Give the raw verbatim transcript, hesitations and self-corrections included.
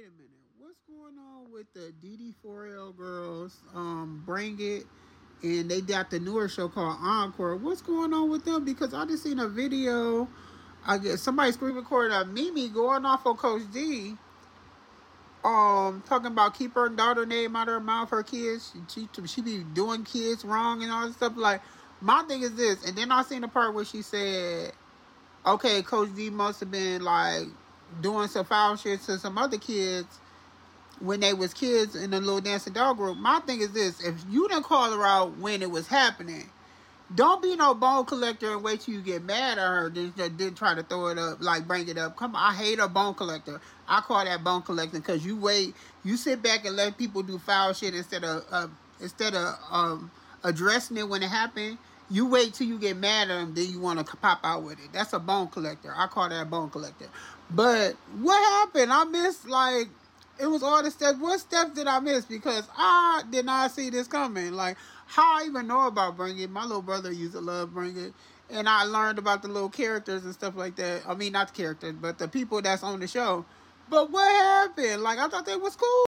wait a minute. What's going on with the D D four L girls? Um, Bring It, and they got the newer show called Encore. What's going on with them? Because I just seen a video. I guess somebody screen recorded of Mimi going off on Coach D. Um, talking about keep her daughter name out of her mouth, her kids. She she be doing kids wrong and all this stuff. Like, my thing is this, and then I seen the part where she said, okay, Coach D must have been like doing some foul shit to some other kids when they was kids in the little dancing dog group. My thing is this: if you didn't call her out when it was happening, don't be no bone collector and wait till you get mad at her. Then, then try to throw it up, like bring it up. Come on, I hate a bone collector. I call that bone collecting because you wait, you sit back and let people do foul shit instead of uh, instead of um, addressing it when it happened. You wait till you get mad at them, then you want to pop out with it. That's a bone collector. I call that a bone collector. But what happened? I missed, like, it was all the steps. What steps did I miss? Because I did not see this coming. Like, how I even know about Bring It? My little brother used to love Bring It. And I learned about the little characters and stuff like that. I mean, not the characters, but the people that's on the show. But what happened? Like, I thought they was cool.